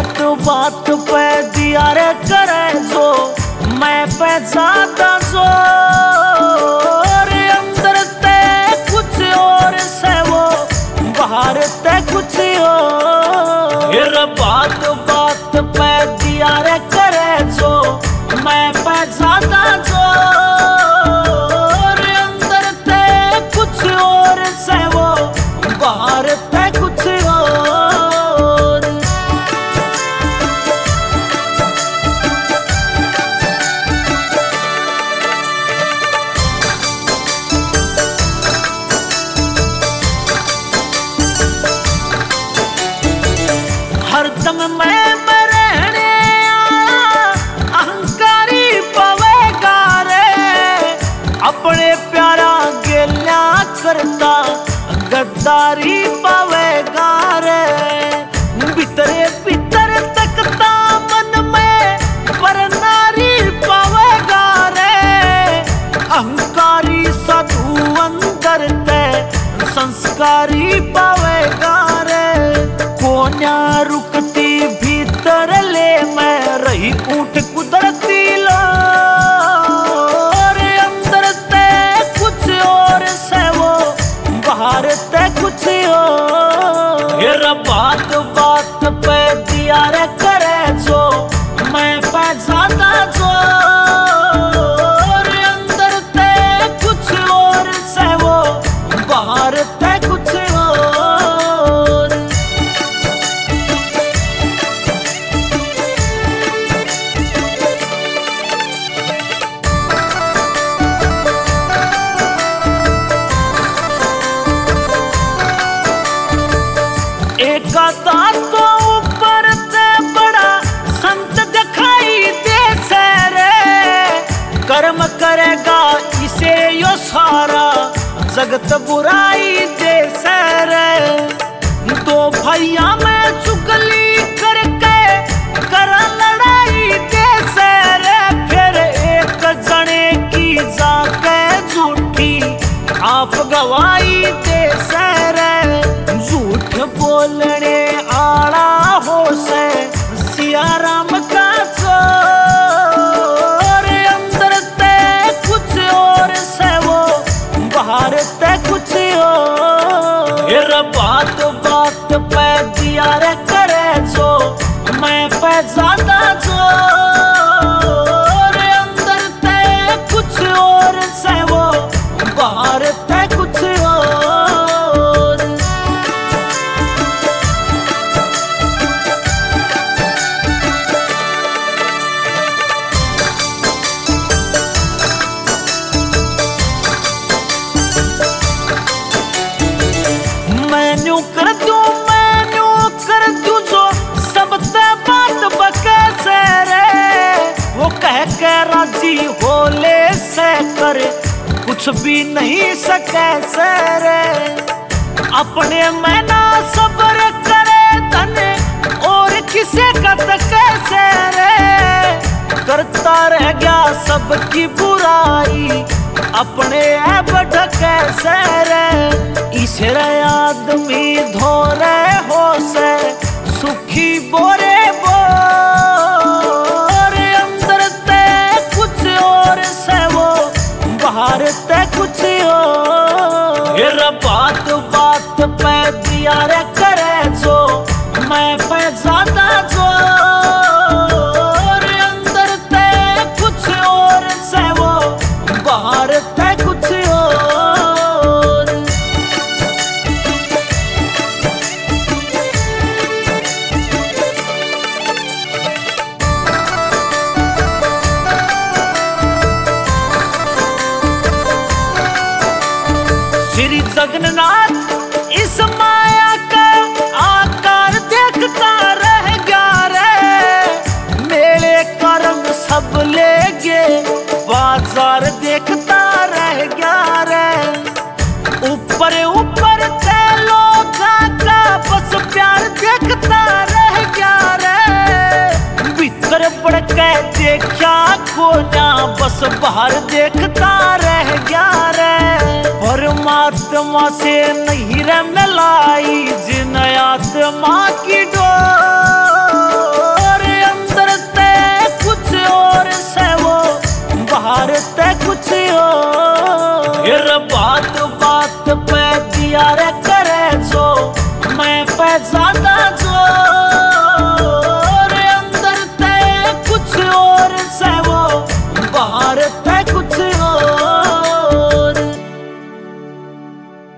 बात बात पे दिया रे करे जो मैं पे ज्यादा जोर, अंदर ते कुछ और से वो बाहर ते कुछ और। बात बात पे दिया रे करे जो मैं पे ज्यादा जोर, अंदर ते कुछ और से वो बाहर ते कुछ और। हरदम मैं रहने अहंकारी पवेगा रे, अपने प्यारा गेल्या करता गद्दारी पवेगा रे। भीतरे भीतर तकता मन में पर नारी पवेगा रे, अहंकारी साधु अंदर ते संस्कारी पवेगा रे। कोन्या रुकती भीतर ले मैं रही ऊंट कुदरती लो, अंदर ते कुछ और से वो बाहर ते कुछ और। बात बात पे दिया रे करे जो मैं पे ज्यादा जोर, अंदर ते कुछ और से वो बाहर ते कुछ और। एक तो ऊपर से बड़ा संत दिखाई दे रे, कर्म करेगा इसे यो सारा जगत बुराई दे रे। दो भैया में चुगली करके कर लड़ाई दे रे, फिर एक जने की जाके झूठी आप गवाही दे रे। झूठ बोलने आड़ा हो से सिया राम का चोर, अंदर ते कुछ और से वो बाहर ते कुछ और। बात बात पे दिया रे करे जो मैं पे ज्यादा जोर, अंदर ते कुछ और से वो बाहर ते कुछ और। मैनू कर दूं जो सब ते बात बके से रे, वो कह के राजी हो ले से कर कुछ भी नहीं सके से रे। अपने में ना सब्र करे धन और किसे कत कैसे रे, करता रह गया सबकी बुराई अपने ऐब ढके से रे। ईश्वर आदमी धोरे हो से सुखी बोरे बोर, अंदर ते कुछ और से वो बाहर ते कुछ और। बात बात पे दिया रे करे जो मैं पे ज्यादा जोर, अंदर ते कुछ और से वो बाहर ते कुछ और। श्री जगन्नाथ इस माया का आकार देखता रह गया रे, मेरे कर्म सब ले गए बाजार देखता रह गया रे। ऊपर ऊपर ते लोगा का बस प्यार देखता रह गया रे, भीतर बढ़ के देखा खोना बस बाहर देखता रह गया रे। परमात्मा से नहीं रे मिलाई जिन आत्मा की